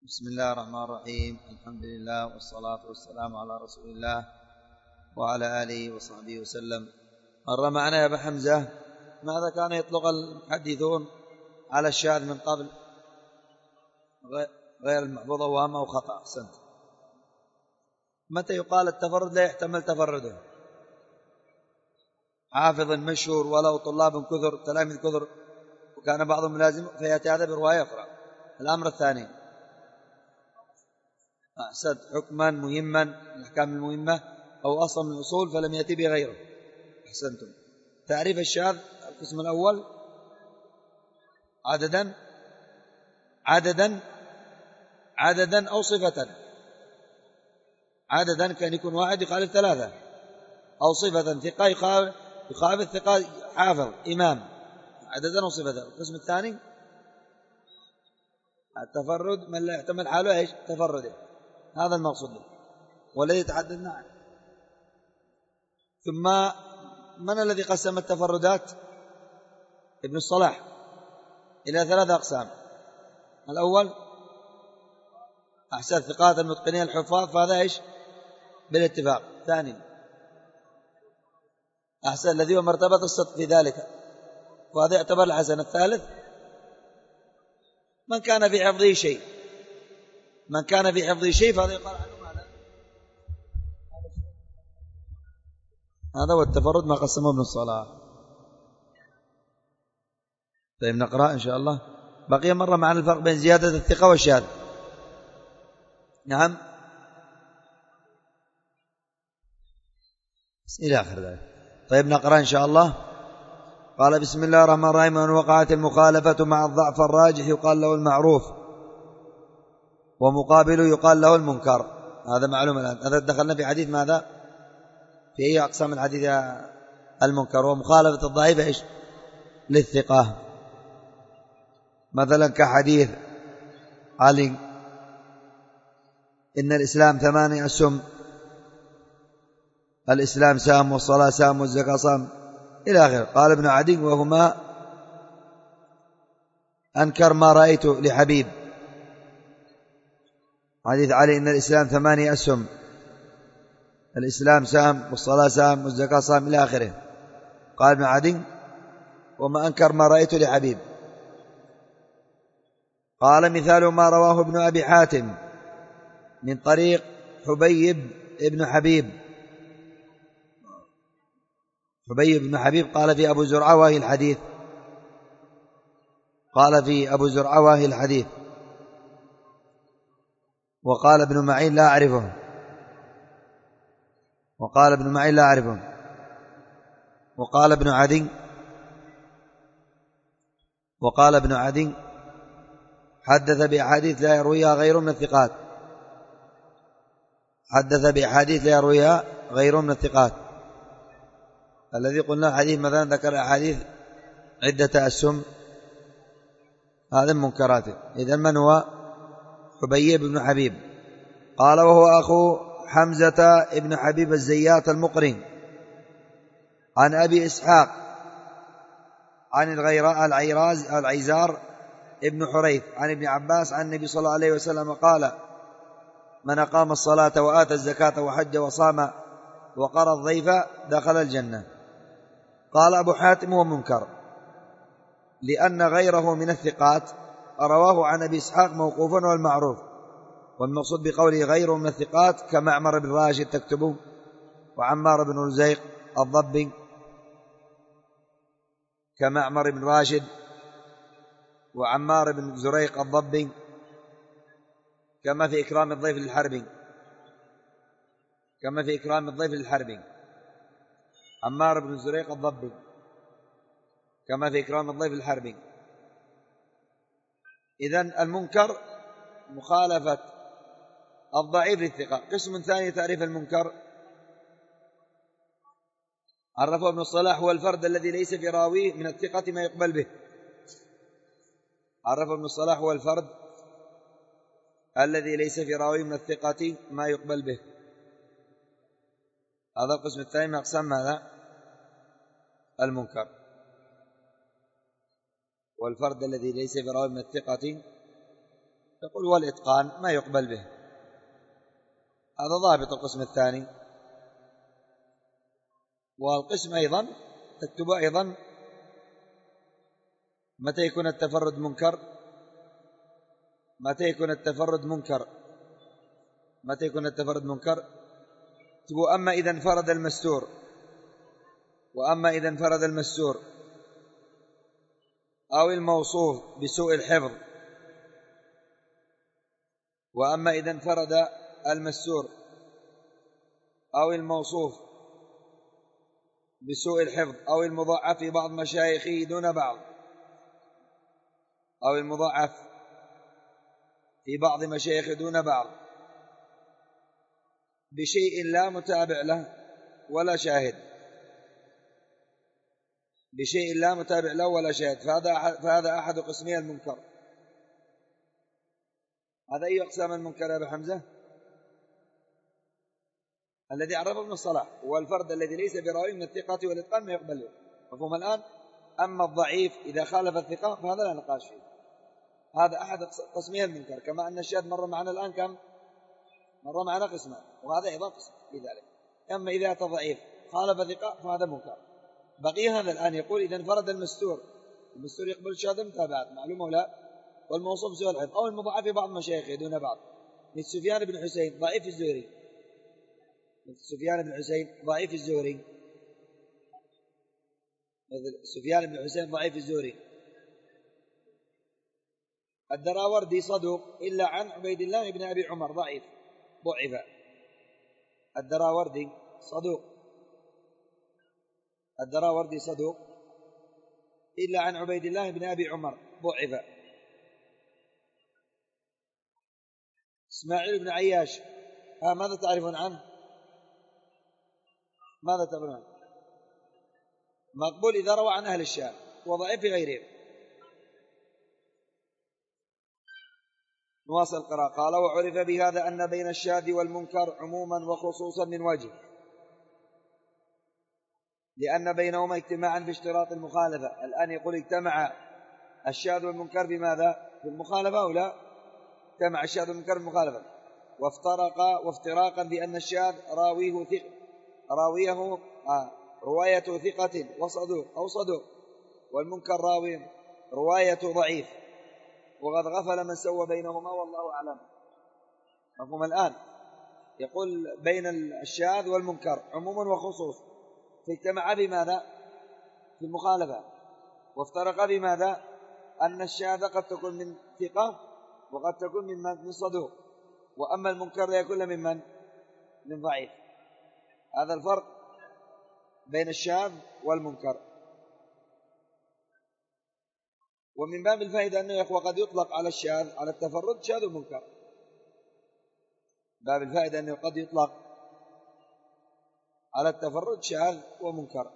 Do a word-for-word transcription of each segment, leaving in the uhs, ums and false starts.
بسم الله الرحمن الرحيم. الحمد لله والصلاة والسلام على رسول الله وعلى آله وصحبه وسلم. مر معنا يا أبا حمزة ماذا كان يطلق المحدثون على الشاذ من قبل غير المحفوظ وهم أو خطأ؟ أحسنت. متى يقال التفرد لا يحتمل تفرده؟ حافظ مشهور ولو طلاب كثر تلاميذ كثر وكان بعضهم لازم فيأتي هذا برواية أخرى. الأمر الثاني أحسنت، حكما مهما الأحكام المهمة أو أصلا من الأصول فلم يأتي بغيره. أحسنتم. تعريف الشاذ القسم الأول عددا عددا عددا أو صفة. عددا كان يكون واحد يخالف ثلاثة، أو صفة ثقة يخالف الثقة حافظ إمام. عددا أو صفة. القسم الثاني التفرد من لا يحتمل حاله ايش تفرده، هذا المقصود به والذي تحدثنا عنه. ثم من الذي قسم التفردات؟ ابن الصلاح إلى ثلاثة أقسام. الأول أحسن ثقات المتقنين الحفاظ، فهذا ايش بالاتفاق. ثاني أحسن الذي هو مرتبة الصدق في ذلك، وهذا يعتبر الحسن. الثالث من كان في حفظه شيء، من كان في حفظه شيء فهذا يقال عنه ماذا؟ هذا هو التفرد ما قسمه ابن الصلاح. طيب نقرأ إن شاء الله. بقي مرة معنا الفرق بين زيادة الثقة والشاذ. نعم إلى آخر ذلك. طيب نقرأ إن شاء الله. قال بسم الله الرحمن الرحيم: وإن وقعت المخالفة مع الضعف الراجح يقال له المعروف، ومقابله يقال له المنكر. هذا معلوم الآن. هذا دخلنا في حديث ماذا؟ في أي أقسام الحديث؟ المنكر. ومخالفة الضعيف إيش للثقة، مثلا كحديث علي إن الإسلام ثمانية أسهم: الإسلام سام، والصلاة سام، والزكاة صام، إلى آخره. قال ابن عدي: وهما أنكر ما رأيت لحبيب. حديث علي إن الإسلام ثمانية أسهم: الإسلام سام، والصلاة سام، والزكاة صام، إلى آخره. قال ابن عدي: وما أنكر ما رأيت لحبيب. قال مثال ما رواه ابن أبي حاتم من طريق حبيب ابن حبيب. حبيب بن حبيب قال في أبو زرعة وهي الحديث، قال في أبو زرعة وهي الحديث. وقال ابن معين لا أعرفه، وقال ابن معين لا أعرفه. وقال ابن عدي وقال ابن عدي حدث بأحاديث لا يرويها غير من الثقات. حدث بأحاديث لا يرويها غير من الثقات. الذي قلنا الحديث مثلا ذكر أحاديث عدة أسهم، هذا منكرات. إذن من هو؟ حبيب بن حبيب. قال وهو أخو حمزة ابن حبيب الزيات المقرن عن أبي إسحاق عن الغيراء العيراز العيزار ابن حريث عن ابن عباس عن النبي صلى الله عليه وسلم قال: من أقام الصلاة وآتى الزكاة وحج وصام وقرى الضيف دخل الجنة. قال أبو حاتم: هو منكر لأن غيره من الثقات رواه عن أبي إسحاق موقوفا والمعروف، والمقصود بقوله غيره من الثقات كمعمر بن راشد تكتبه، وعمار بن رزيق الضبي، كمعمر بن راشد وعمار بن زريق الضبي، كما في إكرام الضيف للحربي، كما في إكرام الضيف للحربي عمار بن زريق الضبي، كما في إكرام الضيف للحربي. إذن المنكر مخالفة الضعيف للثقة. قسم ثاني تعريف المنكر عرفه ابن الصلاح: هو الفرد الذي ليس في راويه من الثقة ما يقبل به. عرفه ابن الصلاح: هو الفرد الذي ليس في راويه من الثقة ما يقبل به. هذا القسم الثاني من أقسام هذا المنكر. والفرد الذي ليس في راويه من الثقة يقول والإتقان ما يقبل به. هذا ضابط القسم الثاني. والقسم أيضا تكتب أيضا متى يكون التفرد منكر، متى يكون التفرد منكر متى يكون التفرد منكر تقول أما إذا انفرد المستور، وأما إذا انفرد المستور أو الموصوف بسوء الحفظ، وأما إذا انفرد المستور أو الموصوف بسوء الحفظ أو المضاعف في بعض مشايخه دون بعض، أو المضاعف في بعض مشايخه دون بعض بشيء لا متابع له ولا شاهد، بشيء لا متابع له ولا شاهد، فهذا فهذا أحد قسمي المنكر. هذا أي أقسام المنكر يا أبا حمزة؟ الذي عرفه ابن الصلاح هو الفرد الذي ليس براوي من الثقة والإتقان ما يقبل له. مفهوم الآن؟ أما الضعيف إذا خالف الثقة فهذا لا نقاش فيه، هذا أحد قسمي المنكر، كما أن الشاذ مر معنا الآن كم؟ مر معنا قسمان، وهذا أيضا قسم في ذلك. أما إذا أتى ضعيف خالف ثقة فهذا منكر. بقي هذا الآن يقول إذا انفرد المستور، المستور يقبل الشاذ متابعات معلومة ولا؟ والموصوف سوء الحفظ أو المضاعف في بعض مشايخه دون بعض، مثل سفيان بن حسين ضعيف الزهري، مثل سفيان بن حسين ضعيف الزهري مثل سفيان بن حسين ضعيف الزهري. الدراوردي صدوق إلا عن عبيد الله بن أبي عمر ضعيف ضعف. الدراوردي صدوق الدراوردي صدوق إلا عن عبيد الله بن أبي عمر ضعف. إسماعيل بن عياش ها ماذا تعرفون عنه؟ ماذا تعرفون عنه؟ مقبول إذا روى عن أهل الشام وضعيف في غيرهم. نواصل القراءة. قال وعرف بهذا أن بين الشاذ والمنكر عموما وخصوصا من وجه، لأن بينهما اجتماعا في اشتراط المخالفة. الآن يقول اجتمع الشاذ والمنكر بماذا؟ بالمخالفة أو لا؟ اجتمع الشاذ والمنكر بالمخالفة، وافترقا وافتراقا بأن الشاذ راويه ثق راويه آه رواية ثقة وصدوق أو صدوق، والمنكر راوي رواية ضعيف، وقد غفل من سوى بينهما والله أعلم. مفهوم الآن؟ يقول بين الشاذ والمنكر عموما وخصوص، فاجتمع بماذا؟ في المخالفة. وافترق بماذا؟ أن الشاذ قد تكون من ثقة وقد تكون من من صدوق، وأما المنكر لا يكون من من؟ من ضعيف. هذا الفرق بين الشاذ والمنكر. ومن باب الفائدة أنه يقوى قد يطلق على الشاذ على التفرد شاذ ومنكر. باب الفائدة أنه قد يطلق على التفرد شاذ ومنكر.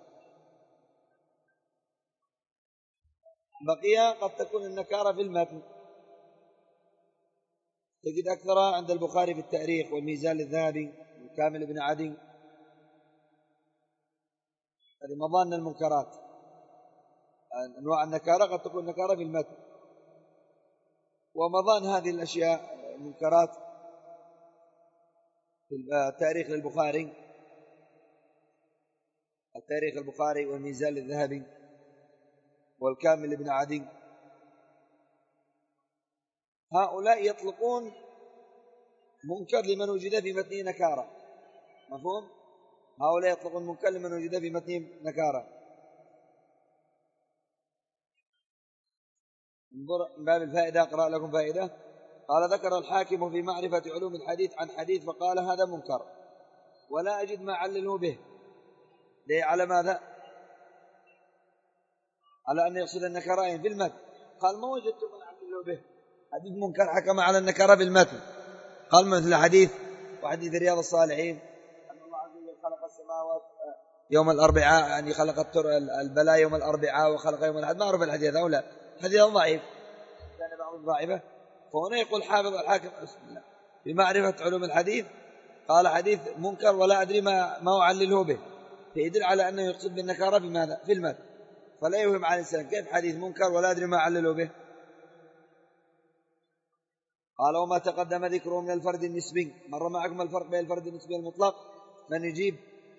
بقي قد تكون النكارة في المتن، تجد أكثرها عند البخاري في التاريخ والميزان الذهبي والكامل بن عدي. هذه مظان المنكرات، أنواع النكارة قد تكون نكارة في المتن. ومظان هذه الأشياء المنكرات في التاريخ للبخاري، التاريخ البخاري والميزان الذهبي والكامل بن عدي، هؤلاء يطلقون منكر لمن وجد في متنه نكارة. مفهوم؟ هؤلاء يطلقون منكر لمن وجد في متنه نكارة. انظر من باب الفائدة أقرأ لكم فائدة. قال ذكر الحاكم في معرفة علوم الحديث عن حديث فقال هذا منكر ولا أجد ما علله به. ليه؟ على ماذا؟ على أن يقصد النكرائين في المتن. قال ما وجدت ما علله به، حديث منكر حكم على النكرة في المتن. قال مثل حديث وحديث رياض الصالحين أن الله عز وجل خلق السماوات يوم الأربعاء، يعني خلق البلاء يوم الأربعاء وخلق يوم الأحد. ما أعرف الحديث أو لا، حديث ضعيف كان بعض ضعيفة. فهنا يقول حافظ الحاكم بمعرفة علوم الحديث قال حديث منكر ولا أدري ما ما أعلله به، فيدل على أنه يقصد بالنكارة في ماذا؟ في المتن. فلا يوهم على الإنسان كيف حديث منكر ولا أدري ما أعلله به. قال وما تقدم ذكره من الفرد النسبي. مر معكم الفرق بين الفرد النسبي المطلق؟ من يجيب؟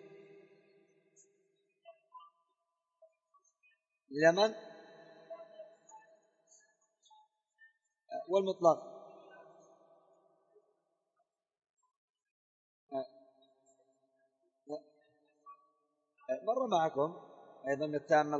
لمن؟ والمطلق مر معكم أيضا التامة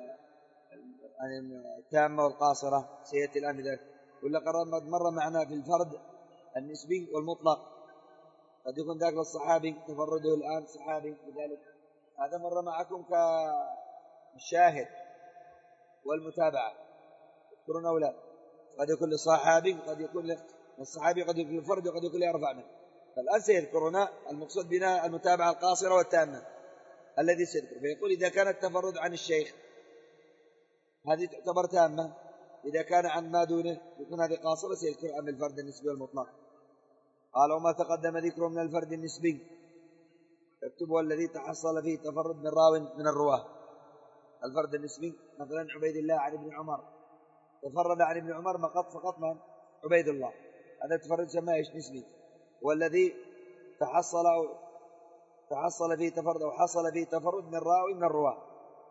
التامة والقاصرة سيأتي الآن بذلك. ولا قد مر معنا في الفرد النسبي والمطلق، قد يكون ذاك للصحابي تفرده الآن صحابي بذلك. هذا مر معكم كالشاهد والمتابعة، تذكرون أولاد قد يكون للصحابي قد يكون للصحابي قد يكون للفرد وقد يكون ليرفع منه. فالآن سيذكرنا المقصود بنا المتابعة القاصرة والتامة الذي سيذكر. فيقول إذا كان التفرد عن الشيخ هذه تعتبر تامة، إذا كان عن ما دونه يكون هذه قاصرة. سيذكر عن الفرد النسبي والمطلق. قال وما تقدم ذكره من الفرد النسبي اكتبوا الذي تحصل فيه تفرد من راو من الرواه. الفرد النسبي مثلا عبيد الله عن ابن عمر، تفرد عن ابن عمر فقط فقط من عبيد الله، هذا تفرد سماه ايش؟ نسبي. والذي تحصل أو تحصل فيه تفرد أو حصل فيه تفرد من راوي من الرواه،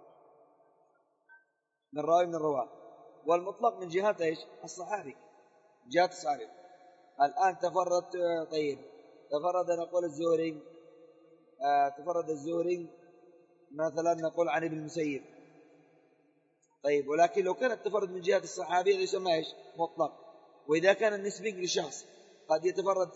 من راوي من الرواه. والمطلق من جهة ايش؟ الصحابي، جهة الصحابي. الآن تفرد طيب تفرد نقول الزهري آه تفرد الزهري مثلا نقول عن ابن المسيب، طيب ولكن لو كان التفرد من جهة الصحابي هذا يسمى ايش؟ مطلق. وإذا كان النسبي لشخص قد يتفرد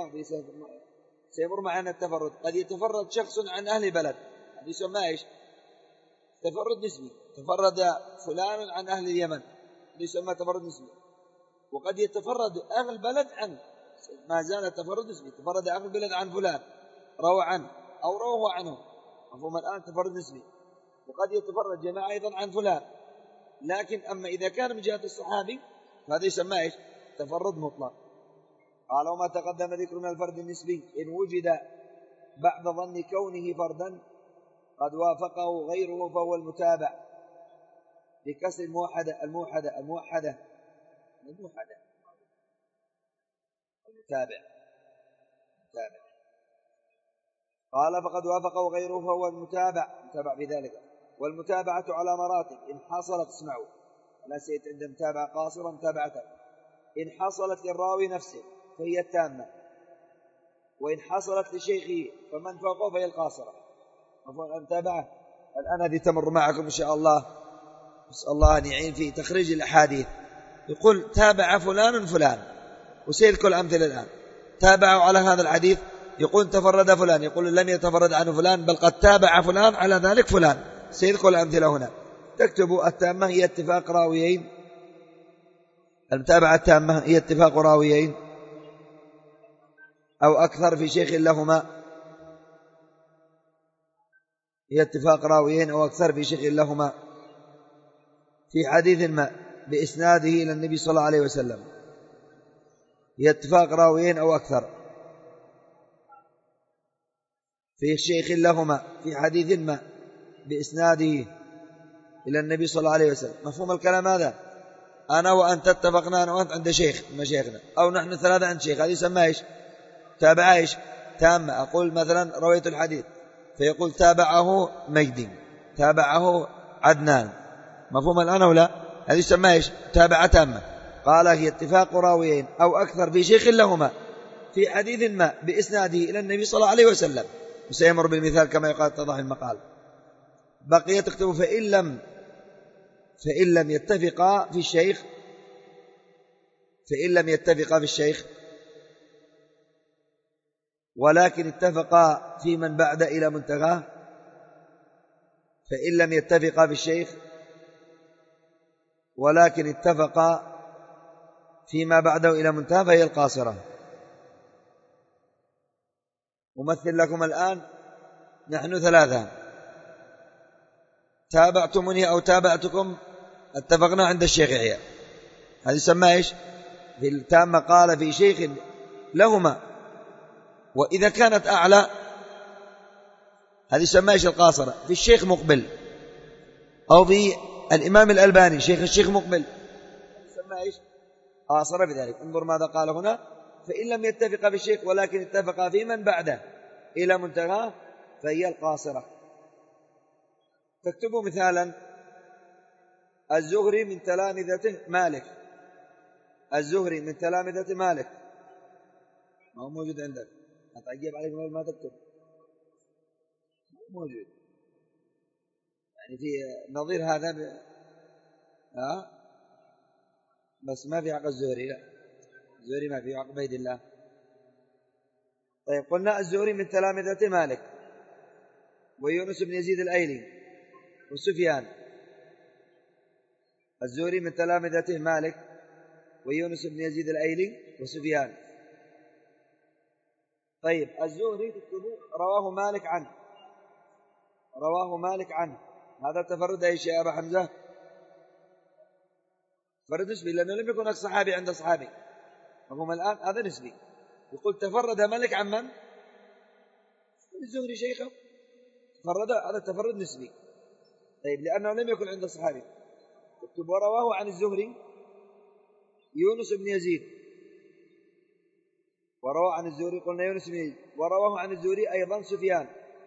سيمر معنا التفرد، قد يتفرد شخص عن أهل بلد هذا يسمى ايش؟ تفرد نسبي. تفرد فلان عن أهل اليمن هذا يسمى تفرد نسبي. وقد يتفرد أهل البلد عن ما زال التفرد نسبي، تفرد أهل البلد عن فلان روى عنه أو روى عنه، مفهوم الآن تفرد نسبي. وقد يتفرد جماعة أيضا عن فلان. لكن أما إذا كان من جهة الصحابي فهذا يسمى إيش؟ تفرد مطلق. قال وما تقدم ذكر من الفرد النسبي إن وجد بعد ظن كونه فردا قد وافقه غيره فهو المتابع بكسر الموحدة الموحدة الموحدة الموحدة المتابع المتابع. قال فقد وافقه غيره فهو المتابع متابع بذلك. والمتابعة على مراتب إن حصلت، اسمعوا لا سيت عند متابعة قاصرة متابعة إن حصلت للراوي نفسه فهي التامة، وإن حصلت لشيخه فمن فوقه فهي القاصرة. مفهوم المتابعة؟ الآن هذه تمر معكم إن شاء الله، نسأل الله أن يعين في تخريج الأحاديث. يقول تابع فلان فلان، وسيذكر الأمثلة الآن. تابعوا على هذا الحديث، يقول تفرد فلان، يقول لم يتفرد عنه فلان بل قد تابع فلان على ذلك فلان. سيذكر الأمثلة هنا. تكتبوا التامة هي اتفاق راويين، المتابعة التامة هي اتفاق راويين أو أكثر في شيخ لهما، هي اتفاق راويين أو أكثر في شيخ لهما في حديث ما بإسناده إلى النبي صلى الله عليه وسلم. هي اتفاق راويين أو أكثر في شيخ لهما في حديث ما بإسناده إلى النبي صلى الله عليه وسلم. مفهوم الكلام هذا؟ أنا وأنت اتفقنا أنا وأنت عند شيخ من مشايخنا، أو نحن ثلاثة عند شيخ، هذه يسمى إيش؟ تابع إيش؟ تامة. أقول مثلا رويت الحديث فيقول تابعه مجدي، تابعه عدنان، مفهوم الآن ولا؟ هذه يسمى إيش؟ تابعة تامة. قال هي اتفاق راويين أو أكثر في شيخ لهما في حديث ما بإسناده إلى النبي صلى الله عليه وسلم. وسيمر بالمثال كما يقال تضح المقال. بقي تكتب فإن لم فإن لم يتفقا في الشيخ فإن لم يتفقا في الشيخ ولكن اتفقا في من بعد إلى منتهاه. فإن لم يتفقا في الشيخ ولكن اتفقا فيما بعده إلى منتهى فهي القاصرة. أمثل لكم الآن، نحن ثلاثة تابعتمني أو تابعتكم، اتفقنا عند الشيخ عياء، هذا يسمى إيش؟ في التامة قال في شيخ لهما. وإذا كانت أعلى هذه يسمى إيش؟ القاصرة. في الشيخ مقبل أو في الإمام الألباني شيخ الشيخ مقبل يسمى إيش؟ قاصرة بذلك. انظر ماذا قال هنا: فإن لم يتفق بالشيخ ولكن اتفق في من بعده إلى منتهاه فهي القاصرة. تكتبوا مثالا: الزهري من تلامذته مالك. الزهري من تلامذة مالك، ما هو موجود عندك، أتعجب عليك ما تكتب، موجود يعني في نظير هذا ب... ها بس ما في حق الزهري، لا الزهري ما في حق عبيد الله. طيب قلنا الزهري من تلامذة مالك ويونس بن يزيد الأيلي وسفيان. الزهري من تلامذته مالك ويونس بن يزيد الأيلي وسفيان. طيب الزهري تكتبوا رواه مالك عنه، رواه مالك عنه، هذا تفرد أي شيء أبا حمزة؟ تفرد نسبي لأنه لم يكن صحابي عند صحابي، فهم الآن هذا نسبي. يقول تفرد مالك عن من؟ الزهري شيخه، تفرد، هذا تفرد نسبي. طيب لأنه لم يكن عند صحابي تكتب ورواه عن الزهري يونس بن يزيد، ورواه عن الزهري قلنا يونس بن يزيد، ورواه عن الزهري أيضا سفيان.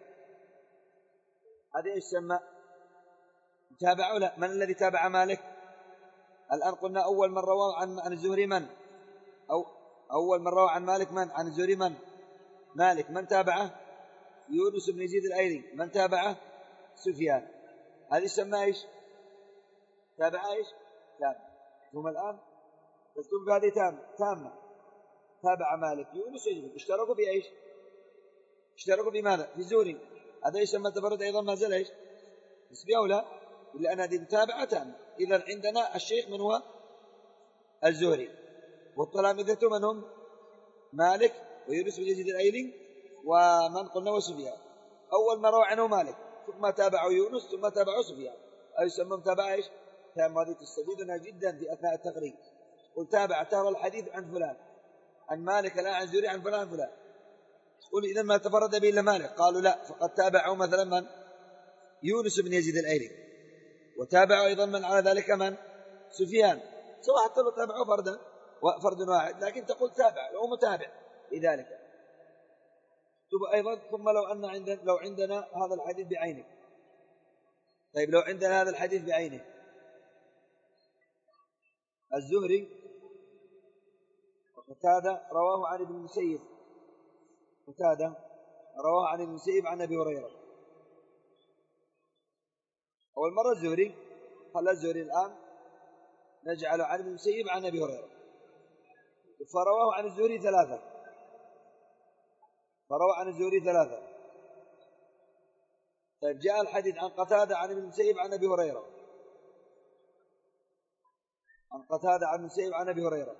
هذا ايش سمى؟ تابعوا لا؟ من الذي تابع مالك؟ الآن قلنا أول من رواه عن عن الزهري من؟ أو أول من رواه عن مالك من؟ عن الزهري من؟ مالك. من تابعه؟ يونس بن يزيد الأيلي. من تابعه؟ سفيان. هذه يسمى ايش؟ تابع ايش؟ تابع. ثم الآن تكتب هذه تامة تامة تابع مالك يونس يزيد، اشتركوا في ايش؟ اشتركوا في ماذا؟ في الزهري. هذا يسمى تفرد أيضا ما زال ايش؟ نسبي أو لا؟ لأن هذه متابعة تامة. إذا عندنا الشيخ من هو؟ الزهري، والتلامذة من هم؟ مالك ويونس بن يزيد الأيلي ومن قلنا وسفيان. أول ما روى عنه مالك ثم تابعوا يونس ثم تابعوا سفيان، أي يسمى متابعة ايش؟ تامة. هذه تستفيدنا جدا في أثناء التقريب. قل تابع ترى الحديث عن فلان، عن مالك الآن عن الزهري عن فلان فلان. قل إذا ما تفرد به إلا مالك، قالوا لا، فقد تابعوا مثلا من؟ يونس بن يزيد الأيلي، وتابعوا أيضا من على ذلك من؟ سفيان، سواء حتى لو تابعوا فردا فرد واحد، لكن تقول تابع لو متابع لذلك. ثم أيضا ثم لو أن عندنا لو عندنا هذا الحديث بعينه. طيب لو عندنا هذا الحديث بعينه، الزهري وقتادة رواه عن ابن المسيب، قتادة رواه عن ابن المسيب عن أبي هريرة. أول مرة الزهري، خلى الزهري الآن نجعل عن ابن المسيب عن أبي هريرة، فرواه عن الزهري ثلاثة، فروى عن الزهري ثلاثة. طيب جاء الحديث عن قتادة عن ابن المسيب عن أبي هريرة، عن قتادة عن ابن المسيب عن أبي هريرة.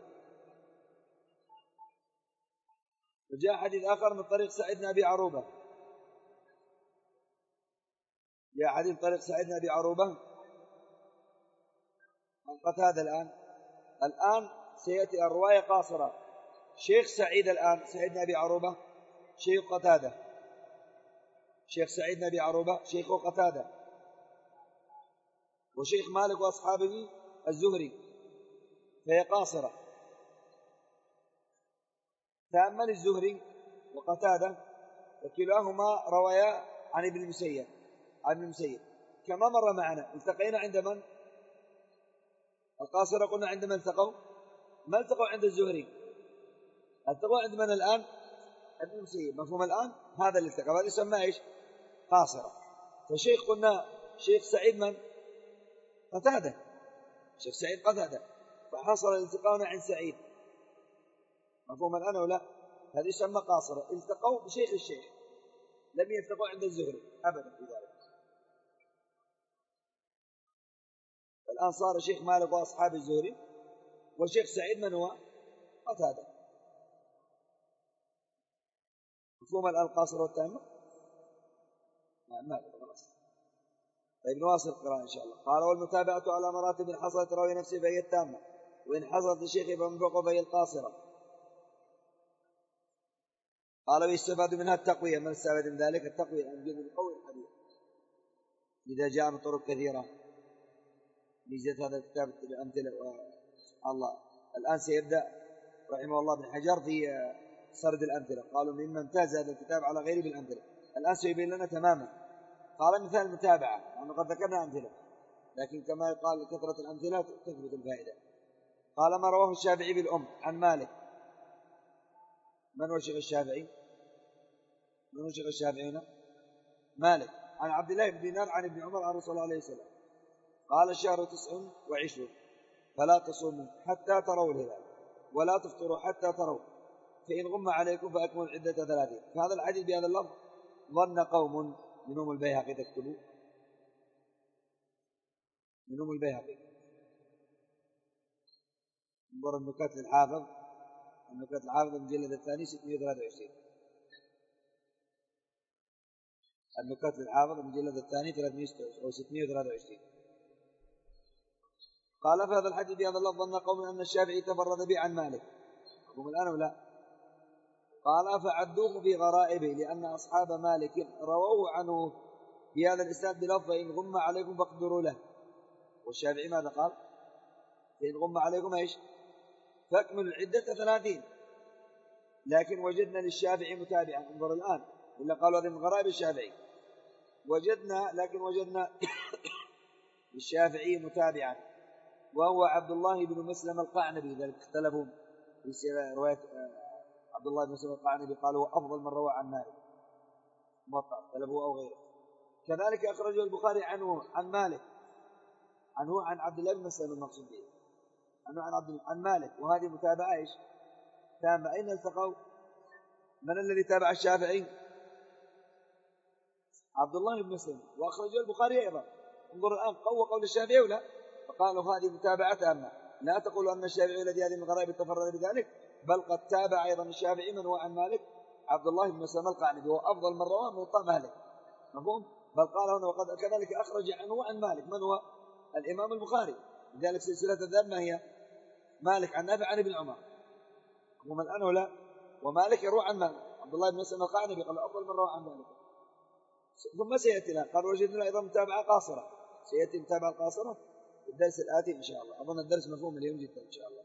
وجاء حديث آخر من طريق سعيد بن أبي عروبة، جاء حديث طريق سعيد بن أبي عروبة عن قتادة. الآن الآن سيأتي الرواية قاصرة. شيخ سعيد الآن سعيد بن أبي عروبة شيخ قتادة، شيخ سعيد بن أبي عروبة شيخ قتادة، وشيخ مالك وأصحابه الزهري، فهي قاصرة. تأمل الزهري وقتادة وكلاهما روايا عن ابن المسيب، عن ابن المسيب كما مر معنا. التقينا عند من؟ القاصرة قلنا عند من التقوا؟ ما التقوا عند الزهري، التقوا عند من الآن؟ ابن المسيب. مفهوم الآن؟ هذا اللي التقى، هذا يسمى ايش؟ قاصرة. فشيخ قلنا شيخ سعيد من؟ قتادة، شيخ سعيد قتادة، فحصل الالتقاء عند سعيد. مفهوم الآن ولا؟ هذا يسمى قاصرة، التقوا بشيخ الشيخ، لم يلتقوا عند الزهري أبدا في ذلك. الآن صار شيخ مالك وأصحاب الزهري، وشيخ سعيد من هو؟ قتادة. مفهوم الآن القاصرة والتامة؟ نعم ما خلاص. طيب نواصل القراءة إن شاء الله. قال: والمتابعة على مراتب إن حصلت راوي نفسه فهي التامة، وإن حصلت الشيخ فمن فوقه فهي القاصرة. قال: ويستفاد منها التقوية. من استفاد من ذلك؟ التقوية، أن يجب القول الحديث إذا جاء من طرق كثيرة. ميزة هذا الكتاب الأمثلة، سبحان الله، الآن سيبدأ رحمه الله بن حجر في سرد الأمثلة. قالوا مما امتاز هذا الكتاب على غيره بالأمثلة. الآن سيبين لنا تماما. قال مثال المتابعة، لأنه قد ذكرنا أمثلة، لكن كما قال كثرة الأمثلة تثبت الفائدة. قال ما رواه الشافعي بالأم عن مالك. من هو شيخ الشافعي؟ من هو شيخ الشافعي هنا؟ مالك. عن عبد الله بن دينار عن ابن عمر عن رسول الله عليه السلام قال الشهر تسع وعشرون فلا تصوموا حتى تروا الهلال ولا تفطروا حتى تروا، فإن غم عليكم فأكملوا العدة ثلاثين. فهذا الحديث بهذا اللفظ ظن قوم منهم البيهقي، تكتبوا منهم البيهقي، انظر النكات للحافظ، النكات الحافظ المجلد الثاني ستمائة وثلاثة وعشرين، النكات للحافظ المجلد الثاني ستمائة وثلاثة وعشرين. قال فهذا الحديث بهذا اللفظ ظن قوم أن الشافعي تفرد به عن مالك، هم الآن ولا؟ قال فعدوه في غرائبه لأن أصحاب مالك رووه عنه بهذا الإسناد بلفظ إن غم عليكم فاقدروا له. والشافعي ماذا قال؟ إن غم عليكم إيش؟ فاكملوا العدة ثلاثين. لكن وجدنا للشافعي متابعا، انظر الآن، إلا قالوا هذا من غرائب الشافعي. وجدنا لكن وجدنا للشافعي متابعا وهو عبد الله بن مسلم القعنبي. ذلك اختلفوا في رواية عبد الله بن مسلم القعنبي، قالوا هو أفضل من روى عن مالك موطأ، اختلفوا أو غيره. كذلك أخرجه البخاري عنه عن مالك، عنه عن عبد الله بن مسلم المقصود به، عنه عن عبد عن مالك، وهذه متابعة ايش؟ تامة. أين التقوا؟ من الذي تابع الشافعي؟ عبد الله بن مسلم، وأخرجه البخاري أيضا. انظر الآن قوة قول الشافعي ولا؟ فقالوا هذه متابعة تامة. لا تقولوا أن الشافعي الذي هذه من غرائب تفرد بذلك، بل قد تابع أيضا الشافعي من هو عن مالك عبد الله بن مسلم القعنبي، هو أفضل من رواه موطأ مالك، مفهوم؟ بل قال هنا وقد كذلك أخرج عنه عن مالك من هو؟ الإمام البخاري. لذلك سلسلة الذهب ما هي؟ مالك عن نافع عن ابن عمر، هم الآن ولا؟ ومالك يروى عن مالك عبد الله بن مسلم القعنبي، قال أفضل من روى عن مالك. ثم سيأتي لها، قال وجدنا أيضا متابعة قاصرة، سيأتي متابعة قاصرة في الدرس الآتي إن شاء الله. أظن الدرس مفهوم اليوم جدا إن شاء الله.